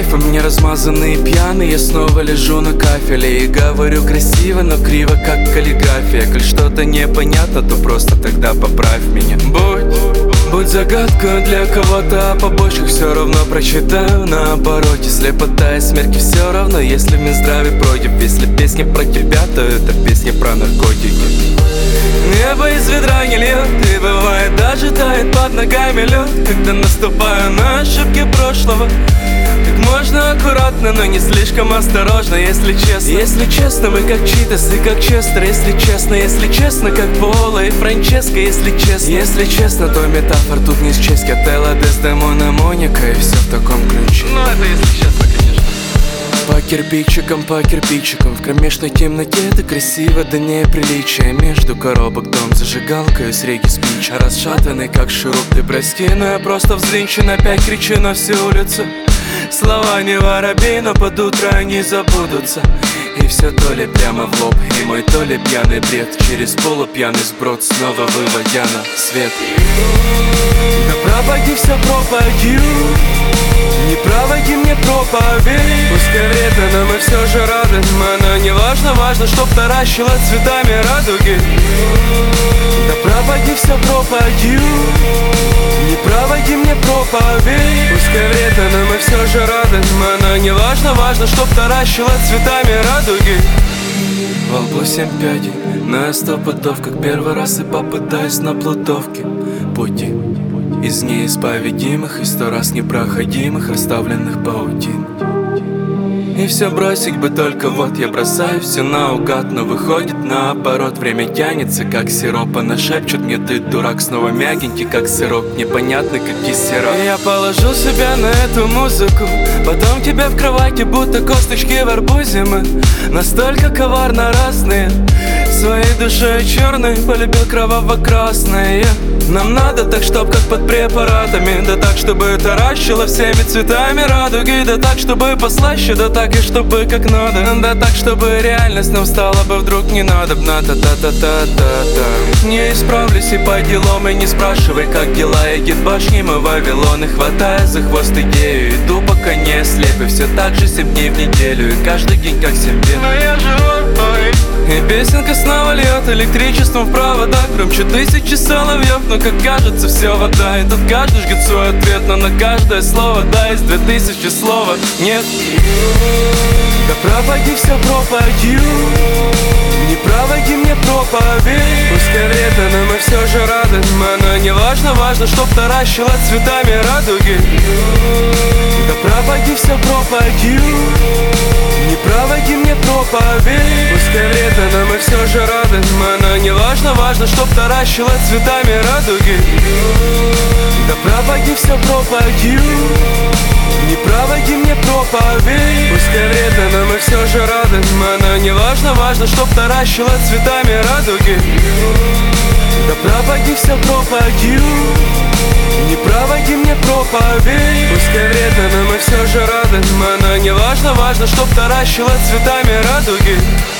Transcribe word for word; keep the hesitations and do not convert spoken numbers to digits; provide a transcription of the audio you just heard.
грифы мне размазанные пьяные. Я снова лежу на кафеле и говорю красиво, но криво, как каллиграфия. Коль что-то непонятно, то просто тогда поправь меня. Будь, будь загадкой для кого-то, а побочках все равно прочитаю на обороте. Слепота и смерти все равно, если в Минздраве против. Если песни про тебя, то это песни про наркотики. Небо из ведра не льет, и бывает даже тает под ногами лед, когда наступаю на ошибки прошлого. Как можно аккуратно, но не слишком осторожно, если честно. Если честно, мы как Читас и как Честер. Если честно, если честно, как Пола и Франческо. Если честно, если честно, то метафор тут не счесть. Отелло, Дездемона, Моника, и все в таком ключе. Ну это если честно, конечно. По кирпичикам, по кирпичикам, в кромешной темноте это красиво, да неприличие. Между коробок дом, зажигалкой с реки спич. Расшатанный как шуруп, ты прости, но я просто взвинчен. Опять кричу на всю улицу. Слова не воробей, но под утро они забудутся. И все то ли прямо в лоб, и мой то ли пьяный бред. Через полупьяный сброд, снова выводя на свет. Да пропади все, пропади. Не проводи мне проповедь. Пускай вредно, но мы все же рады. Она не важно, важно, чтоб таращила цветами радуги. Да пропади все, пропади. Не проводи мне проповедь. Пускай вредно, но мы все же рады. Она не важно, важно, чтоб таращила цветами радуги. Во лбу семь пядей, но я сто пудов, как первый раз и попытаюсь на плутовке. Пути из неисповедимых и сто раз непроходимых, расставленных паутин. И все бросить бы только вот я бросаю все наугад, но выходит наоборот. Время тянется, как сироп, она шепчет мне: ты дурак, снова мягенький, как сырок, непонятный, как кисерок. И я положу себя на эту музыку, потом тебя в кровати, будто косточки в арбузе. Мы настолько коварно разные, своей душой черной полюбил кроваво-красное. Нам надо так, чтоб как под препаратами, да так, чтобы таращило всеми цветами радуги, да так, чтобы послаще, да так и чтобы как надо, да так, чтобы реальность нам стала бы вдруг не надобна. Та-та-та-та-та-та. Не исправлюсь и по делам, и не спрашивай, как дела. Едет башни, мы Вавилон, и хватая за хвост идею, иду пока не ослеп, и все так же семь дней в неделю, и каждый день как семь дней. Но я живой, и песенка снова льет электричеством в проводах. Громче тысячи соловьев, но как кажется все вода. И тут каждый жгет свой ответ, но на каждое слово да из две тысячи слова нет. Да пропади все, пропади. Не проводи мне проповедь. Пускай вредно, но мы все же рады. Она не важно, важно, чтоб таращила цветами радуги. Да пропади все, пропади. Не проводи мне проповедь. Пускай вредно, но мы все же рады. Она не важно, важно, чтоб таращила цветами радуги. Да пропади все, пропади. Не проводи мне проповедь. Пускай вредно, но мы все же рады. Она не важно, важно, чтоб таращила цветами радуги. Да пропади все, пропади. Не проводи мне проповедь. Пускай вредно, но мы все же рады. Она не важно, важно, чтоб таращила цветами радуги.